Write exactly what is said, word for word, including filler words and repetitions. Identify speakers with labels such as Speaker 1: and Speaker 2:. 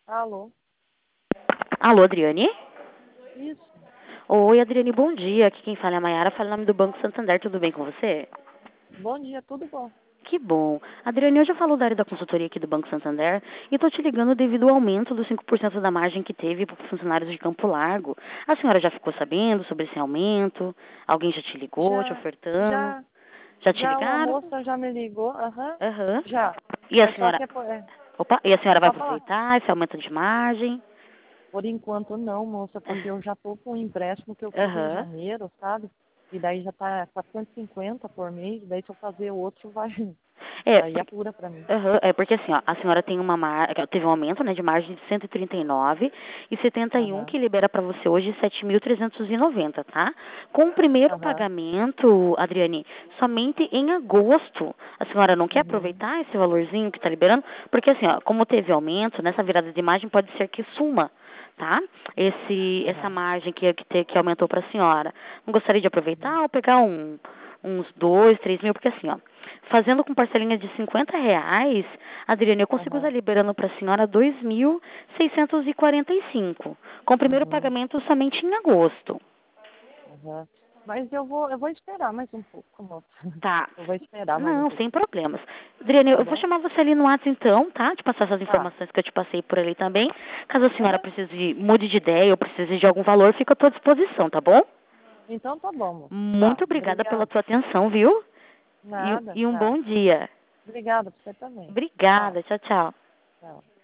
Speaker 1: Alô?
Speaker 2: Alô, Adriane?
Speaker 1: Isso.
Speaker 2: Oi, Adriane, bom dia. Aqui quem fala é a Mayara, fala em nome do Banco Santander. Tudo bem com você?
Speaker 1: Bom dia, tudo bom?
Speaker 2: Que bom. Adriane, hoje eu falo da área da consultoria aqui do Banco Santander e estou te ligando devido ao aumento dos cinco por cento da margem que teve para os funcionários de Campo Largo. A senhora já ficou sabendo sobre esse aumento? Alguém já te ligou, te
Speaker 1: Já,
Speaker 2: ofertando?
Speaker 1: já,
Speaker 2: Já te
Speaker 1: já uma
Speaker 2: ligaram?
Speaker 1: moça já me ligou, aham,
Speaker 2: Aham.
Speaker 1: já.
Speaker 2: E a
Speaker 1: Mas só
Speaker 2: senhora...
Speaker 1: que é, por- é,
Speaker 2: Opa, e a senhora
Speaker 1: é
Speaker 2: vai
Speaker 1: pra falar.
Speaker 2: aproveitar esse aumento de margem?
Speaker 1: Por enquanto não, moça, porque eu já tô com um empréstimo que eu fiz em
Speaker 2: Aham.
Speaker 1: janeiro, sabe? E daí já tá quatrocentos e cinquenta por mês, daí se eu fazer outro vai,
Speaker 2: É,
Speaker 1: aí
Speaker 2: porque,
Speaker 1: apura pra mim.
Speaker 2: aham, é porque assim, ó, a senhora tem uma mar... teve um aumento, né, de margem de cento e trinta e nove e setenta e um
Speaker 1: Aham,
Speaker 2: que libera para você hoje sete mil trezentos e noventa, tá? Com o primeiro
Speaker 1: aham,
Speaker 2: pagamento, Adriane, somente em agosto, a senhora não quer
Speaker 1: uhum,
Speaker 2: aproveitar esse valorzinho que está liberando? Porque assim, ó, como teve aumento, nessa virada de margem pode ser que suma, tá? Esse, essa
Speaker 1: aham,
Speaker 2: margem que, que, te- que aumentou para a senhora. Não gostaria de aproveitar
Speaker 1: uhum,
Speaker 2: ou pegar um, uns dois, três mil? Porque assim, ó, fazendo com parcelinha de cinquenta reais, Adriane, eu consigo estar
Speaker 1: aham,
Speaker 2: liberando para a senhora dois mil seiscentos e quarenta e cinco, com o primeiro
Speaker 1: uhum,
Speaker 2: pagamento somente em agosto.
Speaker 1: aham. Mas eu vou, eu vou esperar mais um pouco, moça.
Speaker 2: Tá.
Speaker 1: Eu vou esperar mais um
Speaker 2: Não, sem
Speaker 1: pouquinho,
Speaker 2: problemas. Adriane,
Speaker 1: tá
Speaker 2: eu vou
Speaker 1: bom?
Speaker 2: chamar você ali no WhatsApp então, tá? Te passar essas
Speaker 1: Tá.
Speaker 2: informações que eu te passei por ali também. Caso a senhora
Speaker 1: Aham.
Speaker 2: precise, mude de ideia ou precise de algum valor, fica à tua disposição, tá bom?
Speaker 1: Então tá bom, moço.
Speaker 2: Muito
Speaker 1: Tá,
Speaker 2: obrigada pela
Speaker 1: obrigada.
Speaker 2: tua atenção, viu? E,
Speaker 1: Nada,
Speaker 2: e um
Speaker 1: tá.
Speaker 2: bom dia.
Speaker 1: Obrigada pra você também. Tchau,
Speaker 2: Obrigada. Tchau, tchau.
Speaker 1: tchau.